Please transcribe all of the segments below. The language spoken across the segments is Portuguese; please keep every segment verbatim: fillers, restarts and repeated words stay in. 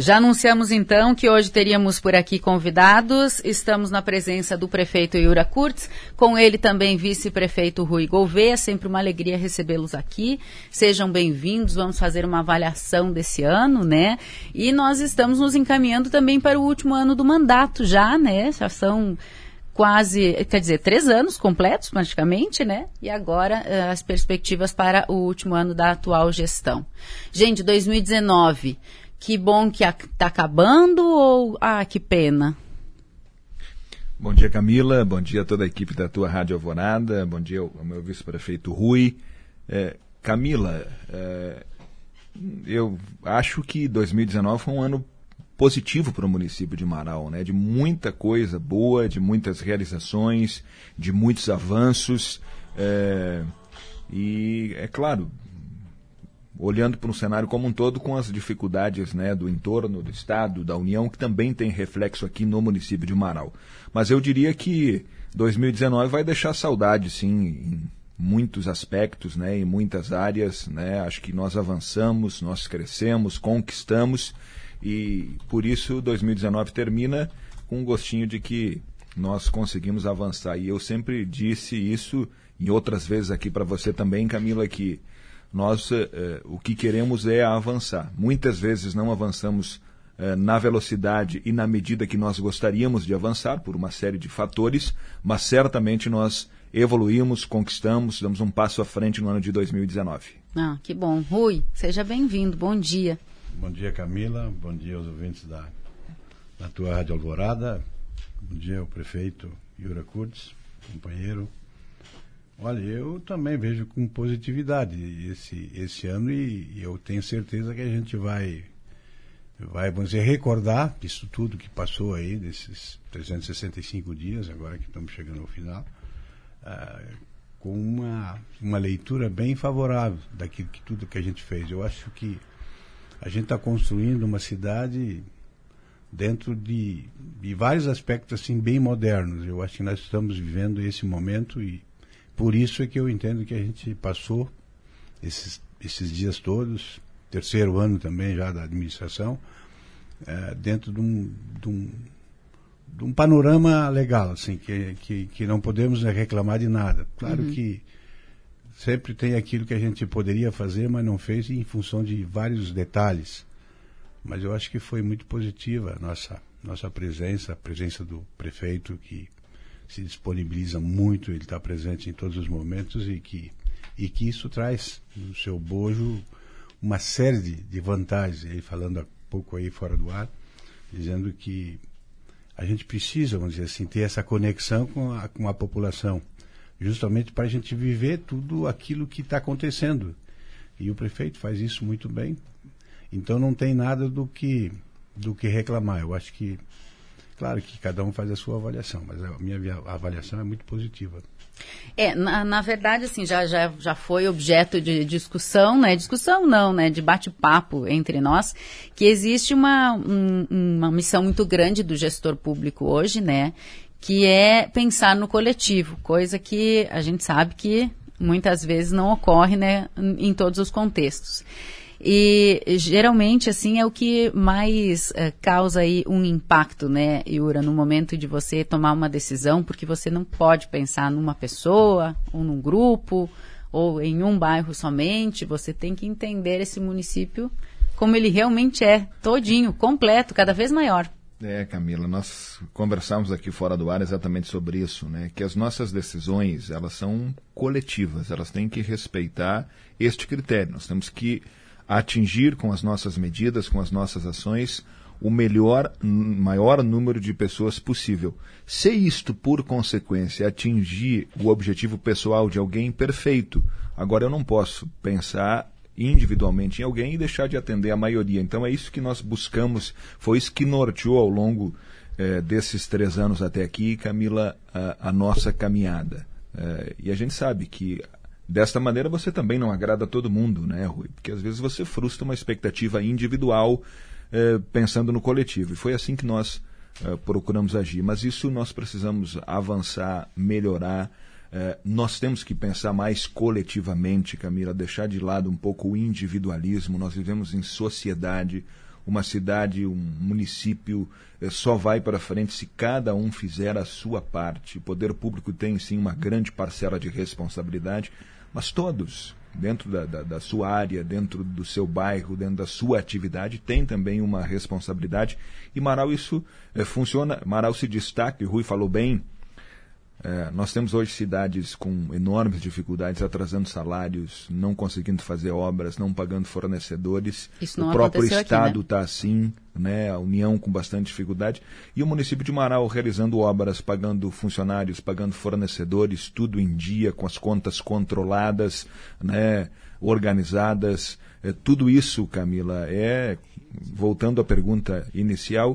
Já anunciamos então que hoje teríamos por aqui convidados. Estamos na presença do prefeito Yura Kurtz, com ele também vice-prefeito Rui Gouveia. Sempre uma alegria recebê-los aqui. Sejam bem-vindos, vamos fazer uma avaliação desse ano, né? E nós estamos nos encaminhando também para o último ano do mandato já, né? Já são quase, quer dizer, três anos completos praticamente, né? E agora uh, as perspectivas para o último ano da atual gestão. Gente, dois mil e dezenove... que bom que está acabando ou... Ah, que pena. Bom dia, Camila. Bom dia a toda a equipe da tua Rádio Alvorada. Bom dia ao meu vice-prefeito Rui. É, Camila, é, eu acho que dois mil e dezenove foi um ano positivo para o município de Marau, né? De muita coisa boa, de muitas realizações, de muitos avanços. É, e, é claro, olhando para um cenário como um todo, com as dificuldades, né, do entorno, do Estado, da União, que também tem reflexo aqui no município de Marau. Mas eu diria que dois mil e dezenove vai deixar saudade, sim, em muitos aspectos, né, em muitas áreas, né. Acho que nós avançamos, nós crescemos, conquistamos, e por isso dois mil e dezenove termina com um gostinho de que nós conseguimos avançar. E eu sempre disse isso, em outras vezes aqui para você também, Camila, que nós eh, o que queremos é avançar. Muitas vezes não avançamos eh, na velocidade e na medida que nós gostaríamos de avançar, por uma série de fatores, mas certamente nós evoluímos, conquistamos, damos um passo à frente no ano de dois mil e dezenove. Ah, que bom. Rui, seja bem-vindo. Bom dia. Bom dia, Camila. Bom dia aos ouvintes da, da tua Rádio Alvorada. Bom dia ao prefeito Yura Kurtz, companheiro. Olha, eu também vejo com positividade esse, esse ano e, e eu tenho certeza que a gente vai, vai, vamos dizer, recordar isso tudo que passou aí, desses trezentos e sessenta e cinco dias, agora que estamos chegando ao final, uh, com uma, uma leitura bem favorável daquilo que tudo que a gente fez. Eu acho que a gente está construindo uma cidade dentro de, de vários aspectos assim, bem modernos. Eu acho que nós estamos vivendo esse momento e por isso é que eu entendo que a gente passou esses, esses dias todos, terceiro ano também já da administração, é, dentro de um, de, um, de um panorama legal, assim, que, que, que não podemos reclamar de nada. Claro uhum. que sempre tem aquilo que a gente poderia fazer, mas não fez em função de vários detalhes. Mas eu acho que foi muito positiva a nossa, nossa presença, a presença do prefeito que se disponibiliza muito, ele está presente em todos os momentos e que, e que isso traz no seu bojo uma série de, de vantagens. Ele falando há pouco aí fora do ar, dizendo que a gente precisa, vamos dizer assim, ter essa conexão com a, com a população, justamente para a gente viver tudo aquilo que está acontecendo. E o prefeito faz isso muito bem, então não tem nada do que, do que reclamar. Eu acho que claro que cada um faz a sua avaliação, mas a minha avaliação é muito positiva. É, na, na verdade, assim, já, já, já foi objeto de discussão, né? Discussão não, né? De bate-papo entre nós, que existe uma, um, uma missão muito grande do gestor público hoje, né? Que é pensar no coletivo, coisa que a gente sabe que muitas vezes não ocorre, né? Em todos os contextos. E geralmente, assim, é o que mais uh, causa aí um impacto, né, Yura, no momento de você tomar uma decisão, porque você não pode pensar numa pessoa, ou num grupo, ou em um bairro somente. Você tem que entender esse município como ele realmente é, todinho, completo, cada vez maior. É, Camila, nós conversamos aqui fora do ar exatamente sobre isso, né, que as nossas decisões, elas são coletivas, elas têm que respeitar este critério. Nós temos que atingir com as nossas medidas, com as nossas ações, o melhor, maior número de pessoas possível. Se isto, por consequência, atingir o objetivo pessoal de alguém, perfeito. Agora, eu não posso pensar individualmente em alguém e deixar de atender a maioria. Então, é isso que nós buscamos, foi isso que norteou ao longo eh, desses três anos até aqui, Camila, a, a nossa caminhada. Eh, e a gente sabe que desta maneira você também não agrada a todo mundo, né, Rui? Porque às vezes você frustra uma expectativa individual eh, pensando no coletivo. E foi assim que nós eh, procuramos agir. Mas isso nós precisamos avançar, melhorar. Eh, nós temos que pensar mais coletivamente, Camila, deixar de lado um pouco o individualismo. Nós vivemos em sociedade. O uma cidade, um município eh, só vai para frente se cada um fizer a sua parte. O poder público tem sim uma grande parcela de responsabilidade, mas todos, dentro da, da, da sua área, dentro do seu bairro, dentro da sua atividade, tem também uma responsabilidade. E Marau isso eh, funciona, Marau se destaca, e o Rui falou bem. É, nós temos hoje cidades com enormes dificuldades, atrasando salários, não conseguindo fazer obras, não pagando fornecedores. Isso não o próprio aconteceu Estado aqui, né? está assim, né? A União com bastante dificuldade. E o município de Marau realizando obras, pagando funcionários, pagando fornecedores, tudo em dia, com as contas controladas, né? Organizadas. É, tudo isso, Camila, é, voltando à pergunta inicial,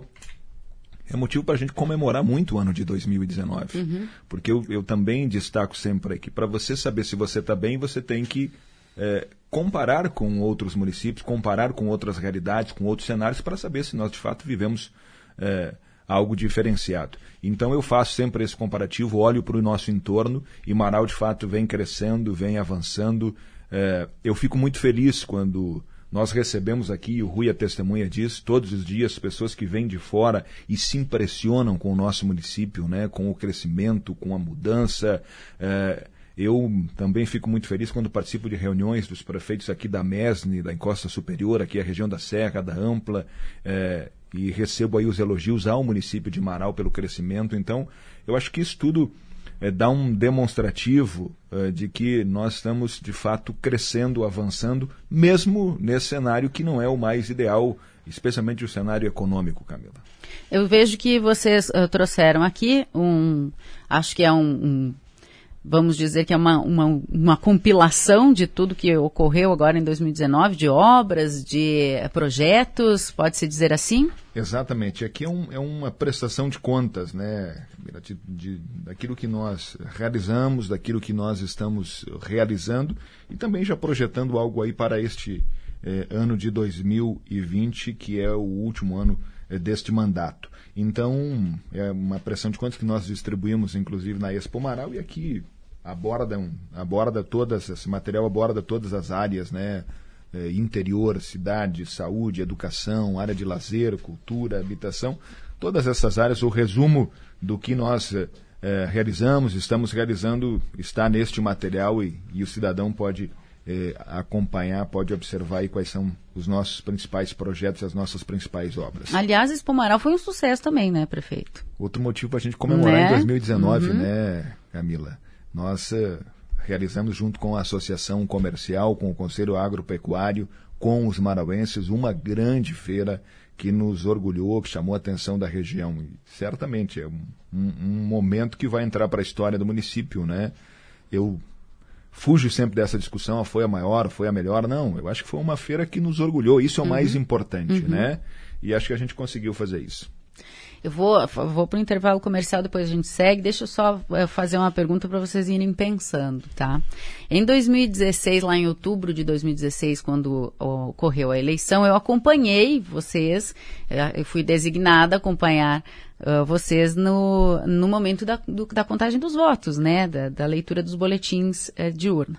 é motivo para a gente comemorar muito o ano de dois mil e dezenove. Uhum. Porque eu, eu também destaco sempre que para você saber se você está bem, você tem que é, comparar com outros municípios, comparar com outras realidades, com outros cenários, para saber se nós de fato vivemos é, algo diferenciado. Então eu faço sempre esse comparativo, olho para o nosso entorno e Marau de fato vem crescendo, vem avançando. É, eu fico muito feliz quando nós recebemos aqui, o Rui é testemunha disso, todos os dias, pessoas que vêm de fora e se impressionam com o nosso município, né, com o crescimento, com a mudança. É, eu também fico muito feliz quando participo de reuniões dos prefeitos aqui da Mesne, da Encosta Superior, aqui a região da Serra, da Ampla, é, e recebo aí os elogios ao município de Marau pelo crescimento. Então, eu acho que isso tudo É, dá um demonstrativo é, de que nós estamos, de fato, crescendo, avançando, mesmo nesse cenário que não é o mais ideal, especialmente o cenário econômico, Camila. Eu vejo que vocês uh, trouxeram aqui um, acho que é um, um vamos dizer que é uma, uma, uma compilação de tudo que ocorreu agora em dois mil e dezenove, de obras, de projetos, pode-se dizer assim? Exatamente. Aqui é, um, é uma prestação de contas, né, de, de, daquilo que nós realizamos, daquilo que nós estamos realizando e também já projetando algo aí para este eh, ano de dois mil e vinte, que é o último ano eh, deste mandato. Então, é uma prestação de contas que nós distribuímos, inclusive, na Expo Marau, e aqui aborda, aborda todas, esse material aborda todas as áreas, né? É, interior, cidade, saúde, educação, área de lazer, cultura, habitação, todas essas áreas, o resumo do que nós é, realizamos, estamos realizando, está neste material e, e o cidadão pode é, acompanhar, pode observar aí quais são os nossos principais projetos, as nossas principais obras. Aliás, Expo Marau foi um sucesso também, né, prefeito? Outro motivo para a gente comemorar, né? Em dois mil e dezenove, uhum. né, Camila? Nós uh, realizamos junto com a Associação Comercial, com o Conselho Agropecuário, com os marauenses, uma grande feira que nos orgulhou, que chamou a atenção da região. E certamente é um, um, um momento que vai entrar para a história do município, né? Eu fujo sempre dessa discussão, foi a maior, foi a melhor. Não, eu acho que foi uma feira que nos orgulhou. Isso é o uhum. mais importante, uhum. né? E acho que a gente conseguiu fazer isso. Eu vou, vou para o intervalo comercial, depois a gente segue. Deixa eu só fazer uma pergunta para vocês irem pensando, tá? Em dois mil e dezesseis, lá em outubro de dois mil e dezesseis, quando ocorreu a eleição, eu acompanhei vocês, eu fui designada a acompanhar uh, vocês no, no momento da, do, da contagem dos votos, né? Da, da leitura dos boletins uh, de urna.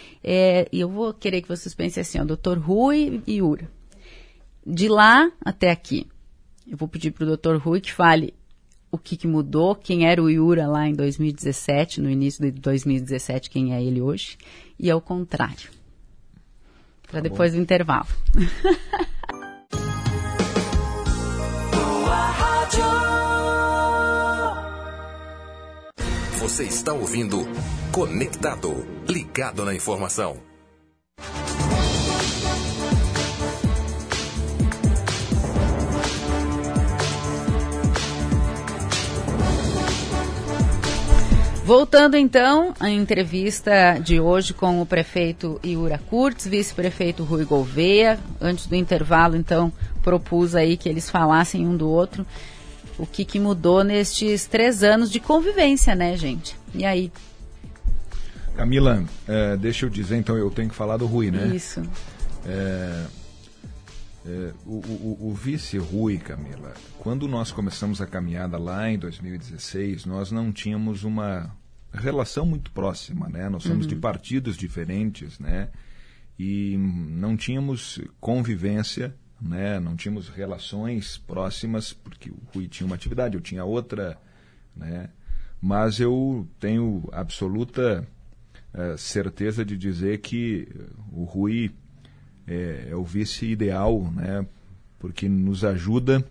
É, e eu vou querer que vocês pensem assim, ó, doutor Rui e Iura. De lá até aqui, eu vou pedir para o doutor Rui que fale o que, que mudou, quem era o Iura lá em dois mil e dezessete, no início de dois mil e dezessete, quem é ele hoje, e ao contrário. Para tá depois bom. Do intervalo. Você está ouvindo Conectado, ligado na informação. Voltando então à entrevista de hoje com o prefeito Iura Kurtz, vice-prefeito Rui Gouveia. Antes do intervalo, então, propus aí que eles falassem um do outro o que, que mudou nestes três anos de convivência, né, gente? E aí? Camila, é, deixa eu dizer, então, eu tenho que falar do Rui, né? Isso. É, é, o, o, o vice Rui, Camila, quando nós começamos a caminhada lá em dois mil e dezesseis, nós não tínhamos uma relação muito próxima, né? Nós somos uhum. de partidos diferentes, né? E não tínhamos convivência né? Não tínhamos relações próximas, porque o Rui tinha uma atividade, eu tinha outra, né? Mas eu tenho absoluta uh, certeza de dizer que o Rui é, é o vice ideal, né? Porque nos ajuda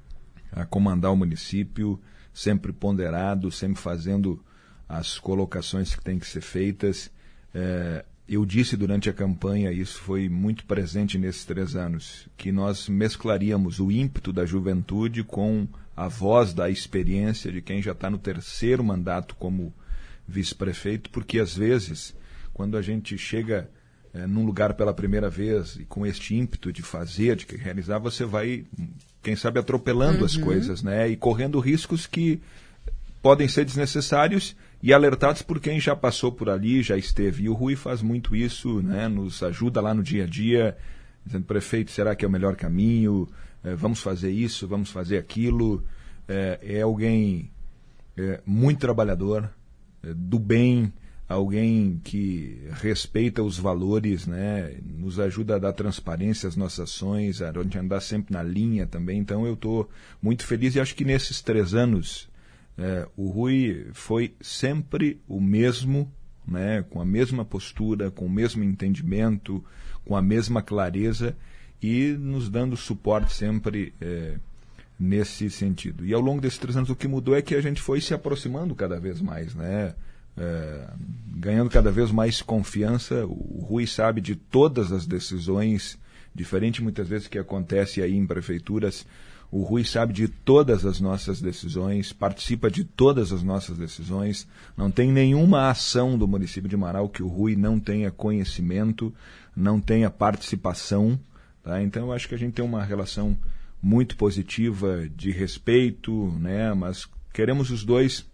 a comandar o município, sempre ponderado, sempre fazendo as colocações que têm que ser feitas. É, eu disse durante a campanha, isso foi muito presente nesses três anos, que nós mesclaríamos o ímpeto da juventude com a voz da experiência de quem já está no terceiro mandato como vice-prefeito, porque às vezes, quando a gente chega é, num lugar pela primeira vez e com este ímpeto de fazer, de realizar, você vai, quem sabe, atropelando uhum. as coisas, né? E correndo riscos que podem ser desnecessários e alertados por quem já passou por ali, já esteve. E o Rui faz muito isso, né? Nos ajuda lá no dia a dia, dizendo, prefeito, será que é o melhor caminho? É, vamos fazer isso, vamos fazer aquilo. É, é alguém é, muito trabalhador, é, do bem, alguém que respeita os valores, né? Nos ajuda a dar transparência às nossas ações, a gente andar sempre na linha também. Então eu estou muito feliz e acho que nesses três anos É, o Rui foi sempre o mesmo, né, com a mesma postura, com o mesmo entendimento, com a mesma clareza e nos dando suporte sempre é, nesse sentido. E ao longo desses três anos o que mudou é que a gente foi se aproximando cada vez mais, né, é, ganhando cada vez mais confiança. O Rui sabe de todas as decisões, diferente muitas vezes que acontece aí em prefeituras. O Rui sabe de todas as nossas decisões, participa de todas as nossas decisões. Não tem nenhuma ação do município de Marau que o Rui não tenha conhecimento, não tenha participação. Tá? Então, eu acho que a gente tem uma relação muito positiva de respeito, né? Mas queremos os dois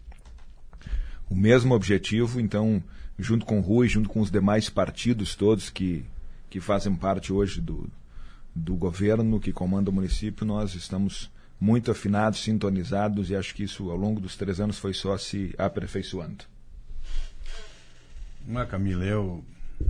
o mesmo objetivo. Então, junto com o Rui, junto com os demais partidos todos que, que fazem parte hoje do do governo que comanda o município, nós estamos muito afinados, sintonizados, e acho que isso ao longo dos três anos foi só se aperfeiçoando. Não, Camila, eu...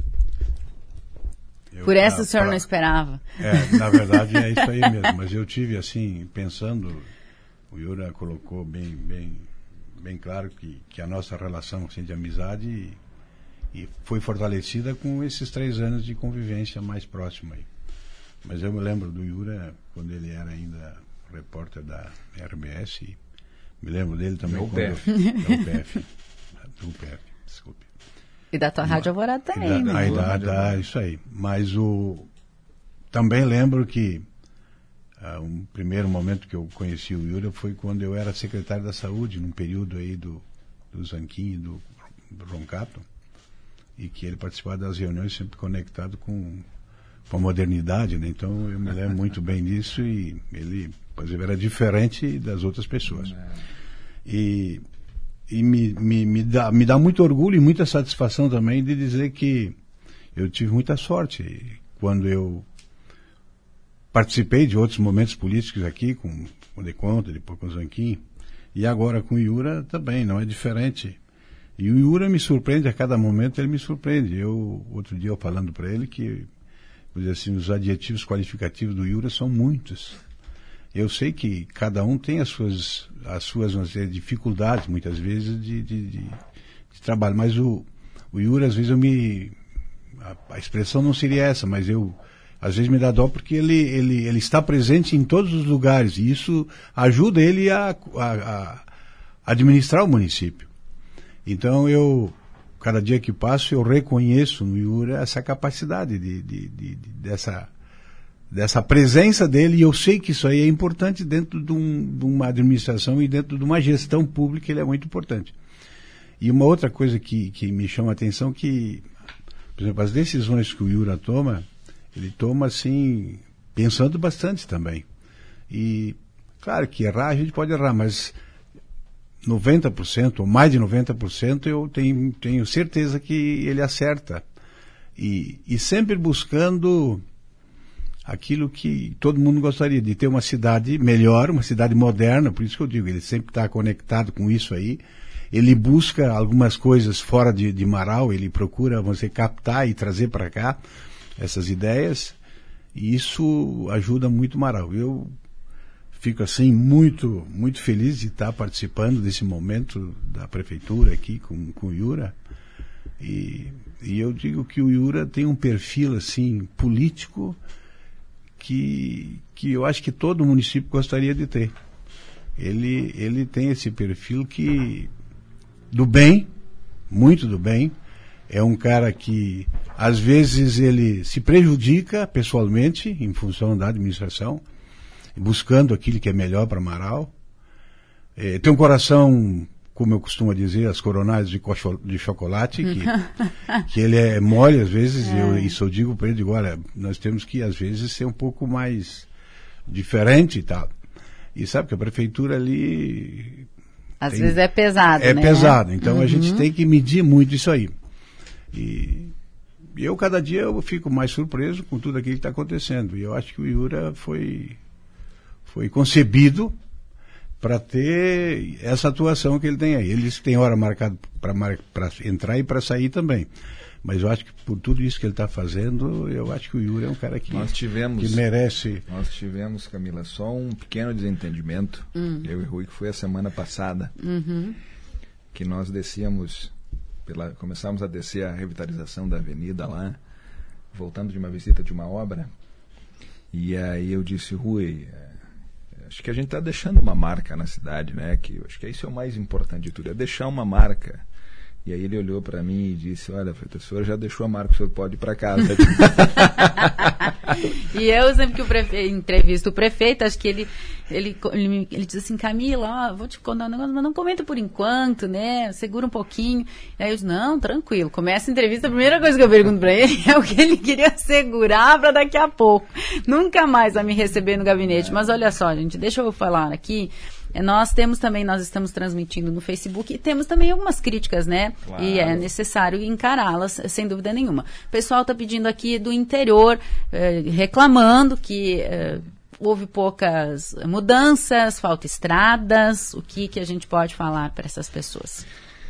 eu Por essa na, o senhor pra, não esperava. É, na verdade é isso aí mesmo, mas eu tive assim, pensando, o Yura colocou bem, bem, bem claro que, que a nossa relação assim, de amizade e, e foi fortalecida com esses três anos de convivência mais próxima aí. Mas eu me lembro do Yura, quando ele era ainda repórter da R B S, e me lembro dele também. Da U P F. Eu, da U P F. Da U P F, desculpe. E da tua Rádio Alvorada também, da, né? Aí da, da, isso aí. Mas o, também lembro que uh, um primeiro momento que eu conheci o Yura foi quando eu era secretário da Saúde, num período aí do, do Zanquim e do, do Roncato, e que ele participava das reuniões sempre conectado com... com a modernidade, né? Então eu me lembro muito bem disso e ele, por exemplo, era diferente das outras pessoas. E, e me, me, me, dá, me dá muito orgulho e muita satisfação também de dizer que eu tive muita sorte quando eu participei de outros momentos políticos aqui, com o Deconta, depois com o Zanquim, e agora com o Yura também, não é diferente. E o Yura me surpreende, a cada momento ele me surpreende. Eu, outro dia eu falando para ele que assim, os adjetivos qualificativos do Yura são muitos. Eu sei que cada um tem as suas, as suas dizer, dificuldades, muitas vezes, de, de, de, de trabalho. Mas o, o Yura, às vezes, eu me... A, a expressão não seria essa, mas eu... Às vezes me dá dó porque ele, ele, ele está presente em todos os lugares. E isso ajuda ele a, a, a administrar o município. Então, eu... Cada dia que passo, eu reconheço no Yura essa capacidade de, de, de, de, dessa, dessa presença dele, e eu sei que isso aí é importante dentro de, um, de uma administração e dentro de uma gestão pública, ele é muito importante. E uma outra coisa que, que me chama a atenção, que, por exemplo, as decisões que o Yura toma, ele toma assim, pensando bastante também. E, claro que errar, a gente pode errar, mas... noventa por cento ou mais de noventa por cento eu tenho, tenho certeza que ele acerta. E, e sempre buscando aquilo que todo mundo gostaria, de ter uma cidade melhor, uma cidade moderna, por isso que eu digo, ele sempre está conectado com isso aí. Ele busca algumas coisas fora de, de Marau, ele procura você captar e trazer para cá essas ideias. E isso ajuda muito o Marau. Eu fico assim muito, muito feliz de estar participando desse momento da prefeitura aqui com, com o Yura. E, e eu digo que o Yura tem um perfil assim político que, que eu acho que todo município gostaria de ter. Ele, ele tem esse perfil que do bem, muito do bem. É um cara que às vezes ele se prejudica pessoalmente em função da administração, buscando aquilo que é melhor para Marau. É, tem um coração, como eu costumo dizer, as coronárias de, cocho, de chocolate, que, que ele é mole às vezes, é. e eu, isso eu digo para ele, digo, olha, nós temos que às vezes ser um pouco mais diferente e tal. E sabe que a prefeitura ali... Às tem, vezes é pesado, É né? pesado, então uhum. a gente tem que medir muito isso aí. E eu, cada dia, eu fico mais surpreso com tudo aquilo que está acontecendo. E eu acho que o Yura foi, foi concebido para ter essa atuação que ele tem aí. Ele disse que tem hora marcada para entrar e para sair também. Mas eu acho que por tudo isso que ele está fazendo, eu acho que o Yura é um cara que, nós tivemos, que merece... Nós tivemos, Camila, só um pequeno desentendimento, hum. eu e Rui, que foi a semana passada, uhum. que nós descíamos... Pela, começamos a descer a revitalização da avenida lá, voltando de uma visita de uma obra, e aí eu disse, Rui, é, acho que a gente está deixando uma marca na cidade, né? Que, acho que isso é o mais importante de tudo, é deixar uma marca. E aí ele olhou para mim e disse, olha, o senhor já deixou a marca, o senhor pode ir para casa. E eu, sempre que o prefeito, entrevisto o prefeito, acho que ele, ele, ele, ele diz assim, Camila, ó, vou te contar um negócio, mas não comenta por enquanto, né? Segura um pouquinho. E aí eu disse, não, tranquilo. Começa a entrevista, a primeira coisa que eu pergunto para ele é o que ele queria segurar para daqui a pouco. Nunca mais vai me receber no gabinete. Mas olha só, gente, deixa eu falar aqui. Nós temos também, nós estamos transmitindo no Facebook e temos também algumas críticas, né? Claro. E é necessário encará-las, sem dúvida nenhuma. O pessoal está pedindo aqui do interior, eh, reclamando que eh, houve poucas mudanças, falta estradas. O que, que a gente pode falar para essas pessoas?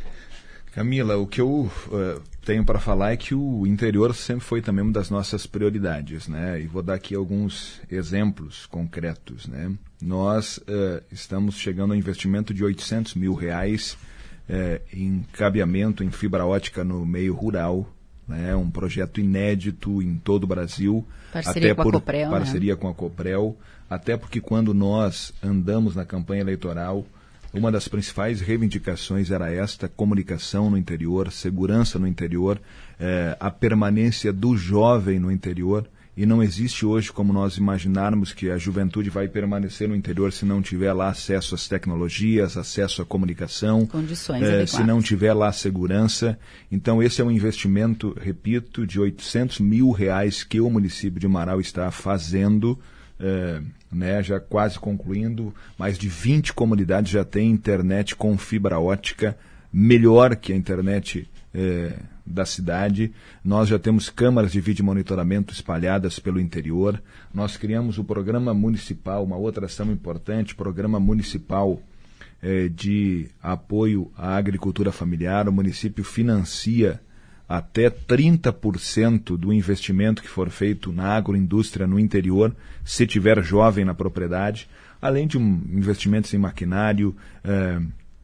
Camila, o que eu uh, tenho para falar é que o interior sempre foi também uma das nossas prioridades, né? E vou dar aqui alguns exemplos concretos, né? Nós uh, estamos chegando a um investimento de oitocentos mil reais uh, em cabeamento em fibra ótica no meio rural, né? Um projeto inédito em todo o Brasil. Parceria até com por, a Coprel, Parceria né? com a Coprel, até porque quando nós andamos na campanha eleitoral, uma das principais reivindicações era esta: comunicação no interior, segurança no interior, eh, a permanência do jovem no interior. E não existe hoje como nós imaginarmos que a juventude vai permanecer no interior se não tiver lá acesso às tecnologias, acesso à comunicação, condições eh, se não tiver lá segurança. Então esse é um investimento, repito, de oitocentos mil reais que o município de Marau está fazendo, eh, né, já quase concluindo. Mais de vinte comunidades já têm internet com fibra ótica, melhor que a internet eh, da cidade. Nós já temos câmaras de vídeo monitoramento espalhadas pelo interior. Nós criamos o programa municipal, uma outra ação importante, programa municipal eh, de apoio à agricultura familiar. O município financia até trinta por cento do investimento que for feito na agroindústria no interior, se tiver jovem na propriedade, além de um investimentos em maquinário. Eh,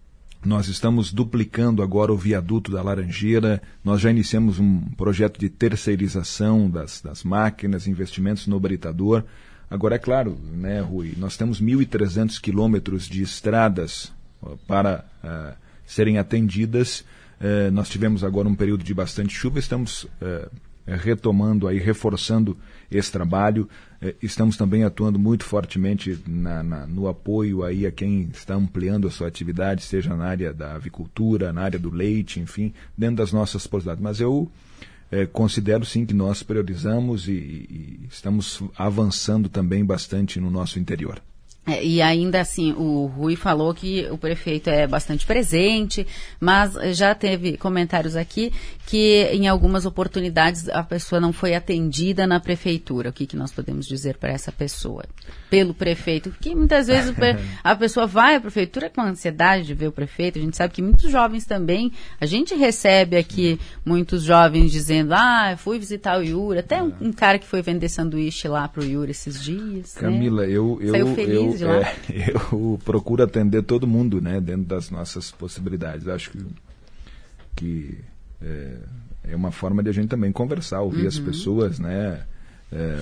nós estamos duplicando agora o viaduto da Laranjeira. Nós já iniciamos um projeto de terceirização das, das máquinas, investimentos no britador. Agora, é claro, né, Rui, nós temos mil e trezentos quilômetros de estradas uh, para uh, serem atendidas. Uh, nós tivemos agora um período de bastante chuva, estamos uh, retomando, aí, reforçando esse trabalho. Uh, estamos também atuando muito fortemente na, na, no apoio aí a quem está ampliando a sua atividade, seja na área da avicultura, na área do leite, enfim, dentro das nossas possibilidades. Mas eu uh, considero sim que nós priorizamos e, e estamos avançando também bastante no nosso interior. É, e ainda assim, o Rui falou que o prefeito é bastante presente, mas já teve comentários aqui que em algumas oportunidades a pessoa não foi atendida na prefeitura. O que, que nós podemos dizer para essa pessoa? Pelo prefeito, que muitas vezes a pessoa vai à prefeitura com ansiedade de ver o prefeito. A gente sabe que muitos jovens também, a gente recebe aqui muitos jovens dizendo, ah, fui visitar o Yuri, até um, um cara que foi vender sanduíche lá pro Yuri esses dias. Camila, né? eu, eu, Saiu feliz eu, de lá. É, eu procuro atender todo mundo, né, dentro das nossas possibilidades. Acho que, que é, é uma forma de a gente também conversar, ouvir uhum. as pessoas, né? É,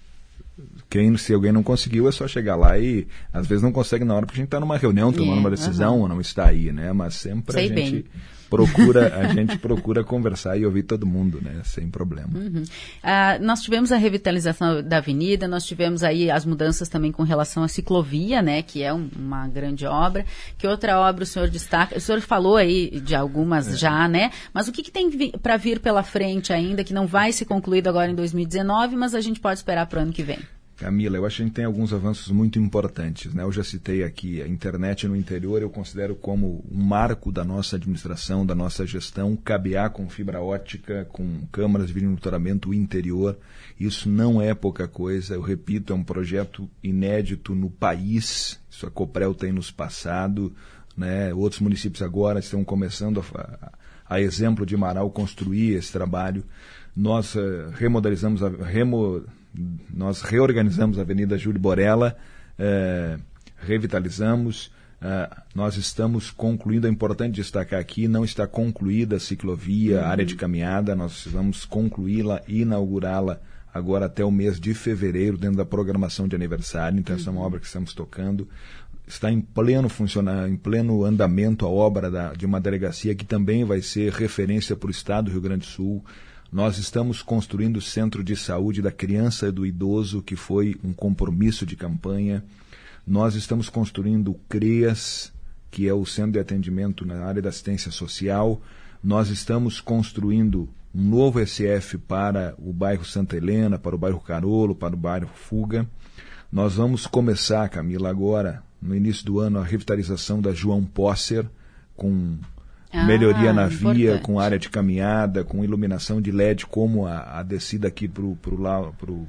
quem, se alguém não conseguiu, é só chegar lá e às vezes não consegue na hora porque a gente está numa reunião, tomando é, uma decisão uhum. ou não está aí, né? Mas sempre Sei a gente bem. procura a gente procura conversar e ouvir todo mundo, né? Sem problema. Uhum. Ah, nós tivemos a revitalização da avenida, nós tivemos aí as mudanças também com relação à ciclovia, né? Que é um, uma grande obra. Que outra obra o senhor destaca? O senhor falou aí de algumas é. já, né? Mas o que, que tem vi- para vir pela frente ainda, que não vai ser concluído agora em dois mil e dezenove, mas a gente pode esperar para o ano que vem? Camila, eu acho que a gente tem alguns avanços muito importantes, né? Eu já citei aqui a internet no interior, eu considero como um marco da nossa administração, da nossa gestão, cabear com fibra ótica, com câmaras de vídeo monitoramento interior. Isso não é pouca coisa, eu repito, é um projeto inédito no país, isso a Coprel tem nos passado, né? Outros municípios agora estão começando, a, a exemplo de Marau, construir esse trabalho. Nós uh, remodelizamos a... Remo, Nós reorganizamos a Avenida Júlio Borella, eh, revitalizamos, eh, nós estamos concluindo, é importante destacar aqui, não está concluída a ciclovia, a área de caminhada, nós vamos concluí-la e inaugurá-la agora até o mês de fevereiro, dentro da programação de aniversário, então uhum. essa é uma obra que estamos tocando. Está em pleno funcionar, em pleno andamento a obra da, de uma delegacia que também vai ser referência para o estado do Rio Grande do Sul. Nós estamos construindo o Centro de Saúde da Criança e do Idoso, que foi um compromisso de campanha. Nós estamos construindo o CREAS, que é o Centro de Atendimento na área da assistência social. Nós estamos construindo um novo S F para o bairro Santa Helena, para o bairro Carolo, para o bairro Fuga. Nós vamos começar, Camila, agora, no início do ano, a revitalização da João Posser, com... Ah, melhoria na importante. Via, com área de caminhada, com iluminação de L E D, como a, a descida aqui para o pro,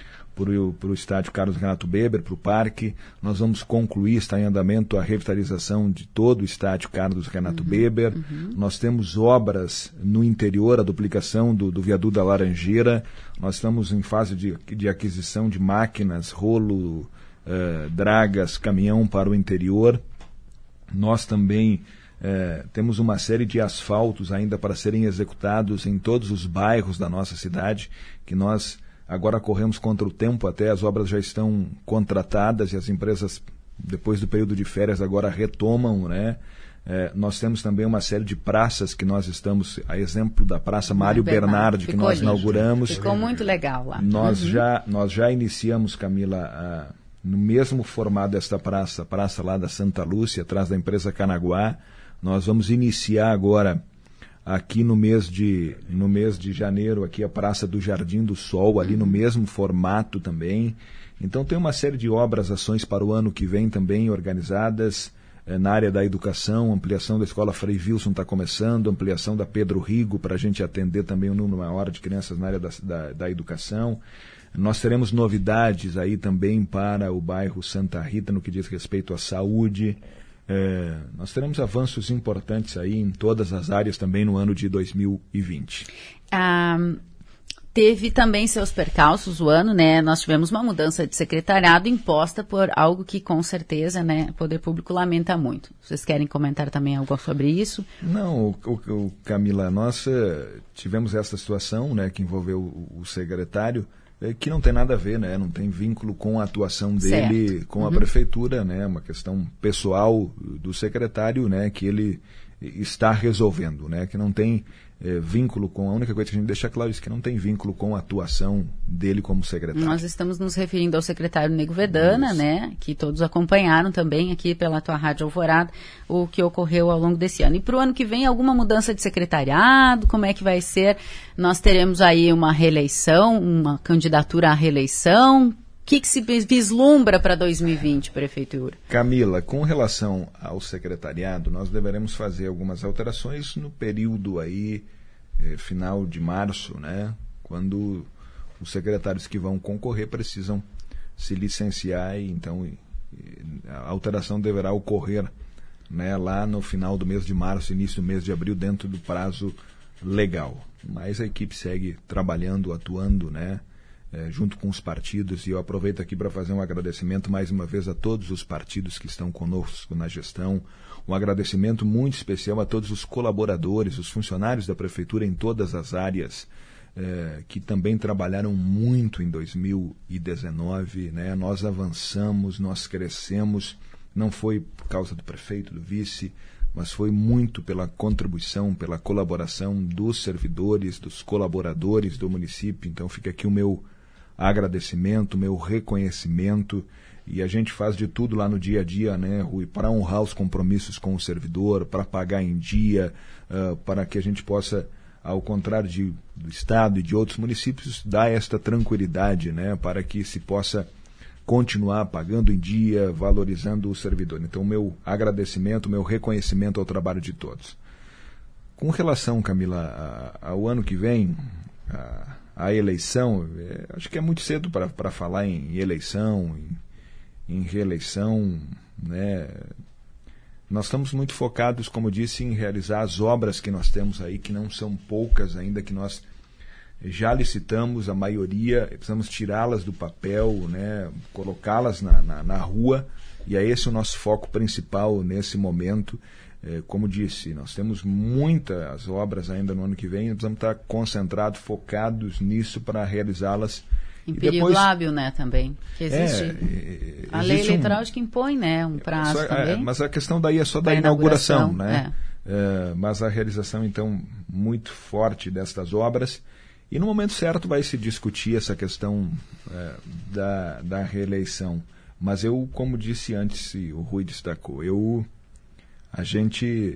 pro, pro estádio Carlos Renato Beber, para o parque. Nós vamos concluir, está em andamento a revitalização de todo o estádio Carlos Renato uhum, Beber. Uhum. Nós temos obras no interior, a duplicação do, do viaduto da Laranjeira. Nós estamos em fase de, de aquisição de máquinas, rolo, uh, dragas, caminhão para o interior. Nós também... É, temos uma série de asfaltos ainda para serem executados em todos os bairros da nossa cidade, que nós agora corremos contra o tempo, até as obras já estão contratadas e as empresas, depois do período de férias, agora retomam, né? É, nós temos também uma série de praças que nós estamos, a exemplo da Praça Mário Bernardi, que nós lindo. inauguramos. Ficou muito legal lá. Nós, uhum. já, nós já iniciamos, Camila, a, no mesmo formato desta praça, a praça lá da Santa Lúcia, atrás da empresa Canaguá. Nós vamos iniciar agora, aqui no mês de, no mês de janeiro, aqui a Praça do Jardim do Sol, ali no mesmo formato também. Então tem uma série de obras, ações para o ano que vem também organizadas eh, na área da educação, ampliação da Escola Frei Wilson está começando, ampliação da Pedro Rigo para a gente atender também um número maior de crianças na área da, da, da educação. Nós teremos novidades aí também para o bairro Santa Rita no que diz respeito à saúde. É, nós teremos avanços importantes aí em todas as áreas também no ano de dois mil e vinte. Ah, teve também seus percalços o ano, né? Nós tivemos uma mudança de secretariado imposta por algo que com certeza, né, o Poder Público lamenta muito. Vocês querem comentar também algo sobre isso? Não, o, o, o Camila, nós uh, tivemos essa situação, né, que envolveu o, o secretário, que não tem nada a ver, né? Não tem vínculo com a atuação dele, certo. com a uhum. prefeitura, né? Uma questão pessoal do secretário, né? Que ele está resolvendo, né? Que não tem é, vínculo com... A única coisa que a gente deixa claro é que não tem vínculo com a atuação dele como secretário. Nós estamos nos referindo ao secretário Nego Vedana, Isso. né? Que todos acompanharam também aqui pela tua Rádio Alvorada o que ocorreu ao longo desse ano. E para o ano que vem, alguma mudança de secretariado? Como é que vai ser? Nós teremos aí uma reeleição, uma candidatura à reeleição? O que, que se vislumbra para dois mil e vinte, prefeito Iura? Camila, com relação ao secretariado, nós deveremos fazer algumas alterações no período aí, eh, final de março, né? Quando os secretários que vão concorrer precisam se licenciar e então e, a alteração deverá ocorrer, né, lá no final do mês de março, início do mês de abril, dentro do prazo legal. Mas a equipe segue trabalhando, atuando, né, é, junto com os partidos, e eu aproveito aqui para fazer um agradecimento mais uma vez a todos os partidos que estão conosco na gestão, um agradecimento muito especial a todos os colaboradores, os funcionários da Prefeitura em todas as áreas, é, que também trabalharam muito em dois mil e dezenove, né? Nós avançamos, nós crescemos, não foi por causa do prefeito, do vice, mas foi muito pela contribuição, pela colaboração dos servidores, dos colaboradores do município. Então fica aqui o meu agradecimento, o meu reconhecimento, e a gente faz de tudo lá no dia a dia, né, Rui, para honrar os compromissos com o servidor, para pagar em dia, uh, para que a gente possa, ao contrário de, do Estado e de outros municípios, dar esta tranquilidade, né, para que se possa continuar pagando em dia, valorizando o servidor. Então, meu agradecimento, meu reconhecimento ao trabalho de todos. Com relação, Camila, a, ao ano que vem, a, a eleição, é, acho que é muito cedo para falar em eleição, em, em reeleição, né? Nós estamos muito focados, como disse, em realizar as obras que nós temos aí, que não são poucas ainda, que nós já licitamos a maioria, precisamos tirá-las do papel, né, colocá-las na, na, na rua, e é esse o nosso foco principal nesse momento. É, como disse, nós temos muitas obras ainda no ano que vem, precisamos estar concentrados, focados nisso para realizá-las. Em período depois, hábil, né, também, que existe. É, a lei eleitoral um, acho que impõe, né, um prazo só, também. É, mas a questão daí é só da, da inauguração, inauguração, né? É. É, mas a realização, então, muito forte destas obras. E no momento certo vai se discutir essa questão é, da, da reeleição. Mas eu, como disse antes, o Rui destacou, eu, a gente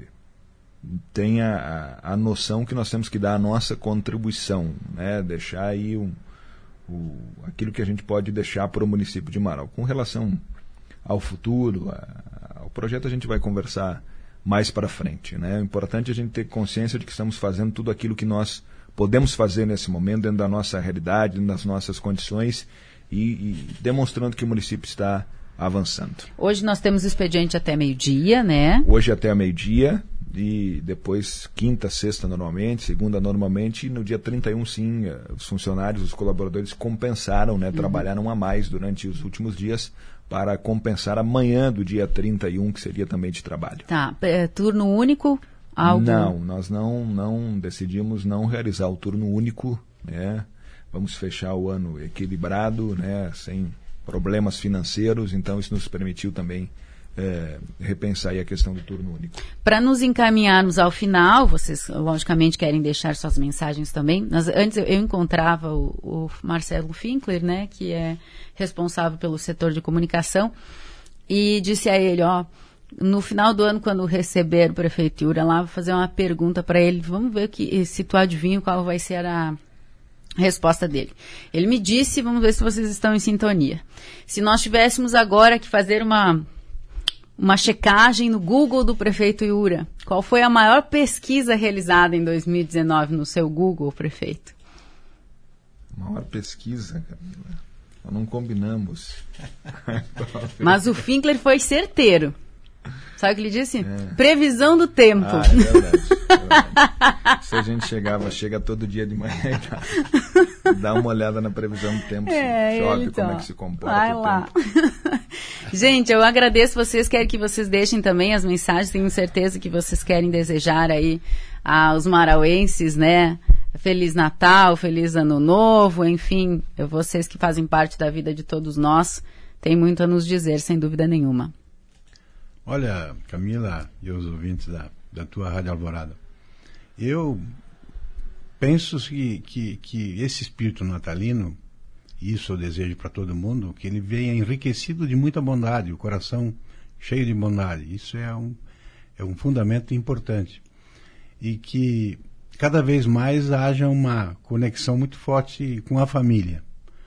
tem a, a noção que nós temos que dar a nossa contribuição, né? Deixar aí um, o, aquilo que a gente pode deixar para o município de Marau. Com relação ao futuro, a, ao projeto, a gente vai conversar mais para frente, né? É importante a gente ter consciência de que estamos fazendo tudo aquilo que nós podemos fazer nesse momento, dentro da nossa realidade, dentro das nossas condições, e, e demonstrando que o município está avançando. Hoje nós temos expediente até meio-dia, né? Hoje até meio-dia, e depois quinta, sexta normalmente, segunda normalmente, e no dia trinta e um, sim, os funcionários, os colaboradores compensaram, né? Uhum. Trabalharam a mais durante os últimos dias para compensar amanhã do dia trinta e um, que seria também de trabalho. Tá, é, turno único? Algo... Não, nós não, não decidimos não realizar o turno único, né? Vamos fechar o ano equilibrado, né? Sem problemas financeiros, então isso nos permitiu também é, repensar aí a questão do turno único. Para nos encaminharmos ao final, vocês logicamente querem deixar suas mensagens também, mas antes eu, eu encontrava o, o Marcelo Finkler, né? Que é responsável pelo setor de comunicação, e disse a ele, ó, no final do ano, quando receber o prefeito Iura lá, vou fazer uma pergunta para ele. Vamos ver que, se tu adivinha qual vai ser a resposta dele. Ele me disse, vamos ver se vocês estão em sintonia. Se nós tivéssemos agora que fazer uma, uma checagem no Google do prefeito Iura, qual foi a maior pesquisa realizada em dois mil e dezenove no seu Google, prefeito? Maior pesquisa, Camila? Nós não combinamos. Mas o Finkler foi certeiro. Sabe o que ele disse? É. Previsão do tempo. Ah, é verdade, é verdade. Se a gente chegava, chega todo dia de manhã e dá, dá uma olhada na previsão do tempo, é, chove, então, como é que se comporta vai o lá. tempo. Gente, eu agradeço vocês, quero que vocês deixem também as mensagens, tenho certeza que vocês querem desejar aí aos marauenses, né? Feliz Natal, Feliz Ano Novo, enfim, vocês que fazem parte da vida de todos nós, têm muito a nos dizer, sem dúvida nenhuma. Olha, Camila e os ouvintes da, da tua Rádio Alvorada, eu penso que, que, que esse espírito natalino, isso eu desejo para todo mundo, que ele venha enriquecido de muita bondade, o coração cheio de bondade. Isso é um, é um fundamento importante. E que cada vez mais haja uma conexão muito forte com a família.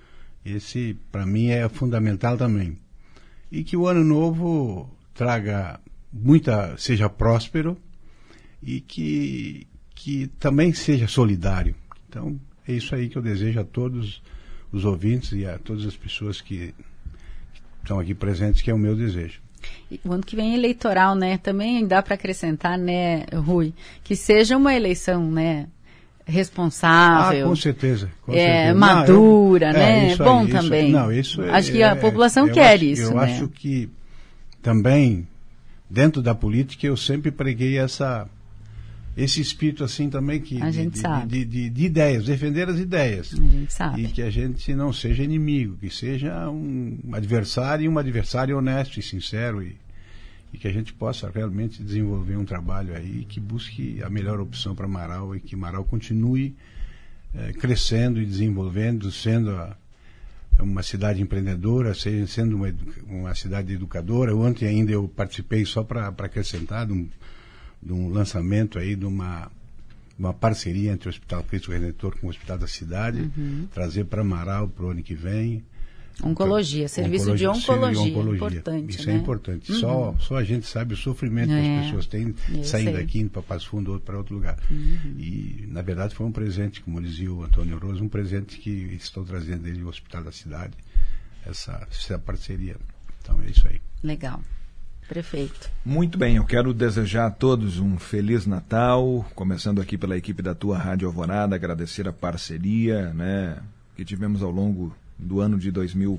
Esse, para mim, é fundamental também. E que o ano novo traga muita, seja próspero e que, que também seja solidário. Então, é isso aí que eu desejo a todos os ouvintes e a todas as pessoas que, que estão aqui presentes, que é o meu desejo. E o ano que vem é eleitoral, né? Também dá para acrescentar, né, Rui, que seja uma eleição, né, responsável. Ah, com certeza. Com é, certeza. madura, não, eu, né? é, Bom isso, também. Não, isso é, acho que a é, população quer acho, isso, eu né? acho que também, dentro da política, eu sempre preguei essa, esse espírito assim também que, a de, gente de, sabe. De, de, de ideias, defender as ideias. A gente sabe. E que a gente não seja inimigo, que seja um adversário e um adversário honesto e sincero e, e que a gente possa realmente desenvolver um trabalho aí que busque a melhor opção para Marau e que Marau continue eh, crescendo e desenvolvendo, sendo a, uma cidade empreendedora, seja, sendo uma, uma cidade educadora. Ontem ainda eu participei, só para acrescentar, de um, de um lançamento aí de uma, uma parceria entre o Hospital Cristo Redentor com o Hospital da Cidade, uhum. trazer para Marau para o ano que vem. Oncologia, serviço oncologia, de oncologia, oncologia. Importante, Isso né? é importante. Uhum. Só, só a gente sabe o sofrimento é, que as pessoas têm saindo daqui, indo para Passo Fundo, outro para outro lugar. Uhum. E, na verdade, foi um presente, como dizia o Antônio Rosa, um presente que estou trazendo dele ao Hospital da Cidade, essa, essa parceria. Então, é isso aí. Legal. Prefeito. Muito bem, eu quero desejar a todos um Feliz Natal, começando aqui pela equipe da tua Rádio Alvorada, agradecer a parceria, né, que tivemos ao longo do ano de dois mil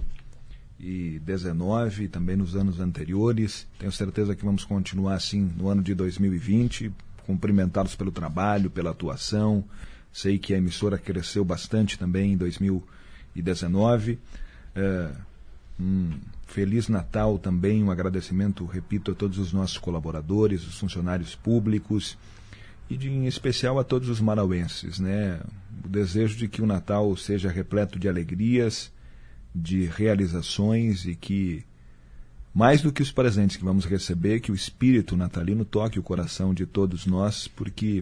e dezenove e também nos anos anteriores. Tenho certeza que vamos continuar assim no ano de dois mil e vinte, cumprimentá-los pelo trabalho, pela atuação. Sei que a emissora cresceu bastante também em dois mil e dezenove. É, um Feliz Natal também, um agradecimento, repito, a todos os nossos colaboradores, os funcionários públicos e de, em especial a todos os marauenses, né? O desejo de que o Natal seja repleto de alegrias, de realizações e que, mais do que os presentes que vamos receber, que o espírito natalino toque o coração de todos nós, porque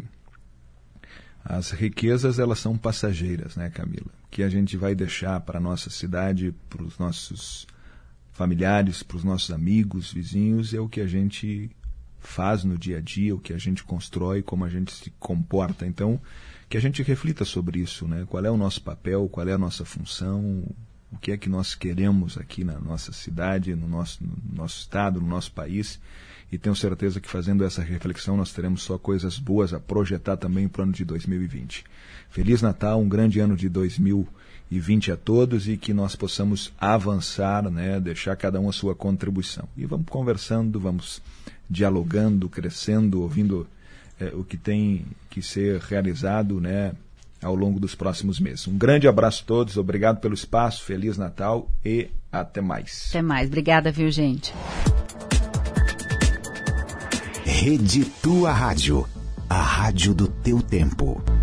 as riquezas, elas são passageiras, né, Camila? Que a gente vai deixar para a nossa cidade, para os nossos familiares, para os nossos amigos, vizinhos, é o que a gente faz no dia a dia, o que a gente constrói, como a gente se comporta. Então, que a gente reflita sobre isso, né? Qual é o nosso papel, qual é a nossa função, o que é que nós queremos aqui na nossa cidade, no nosso, no nosso estado, no nosso país. E tenho certeza que fazendo essa reflexão nós teremos só coisas boas a projetar também para o ano de dois mil e vinte. Feliz Natal, um grande ano de dois mil e vinte a todos e que nós possamos avançar, né? Deixar cada um a sua contribuição. E vamos conversando, vamos dialogando, crescendo, ouvindo É, o que tem que ser realizado, né, ao longo dos próximos meses. Um grande abraço a todos, obrigado pelo espaço, Feliz Natal e até mais. Até mais, obrigada, viu, gente? Rede Tua Rádio, a rádio do teu tempo.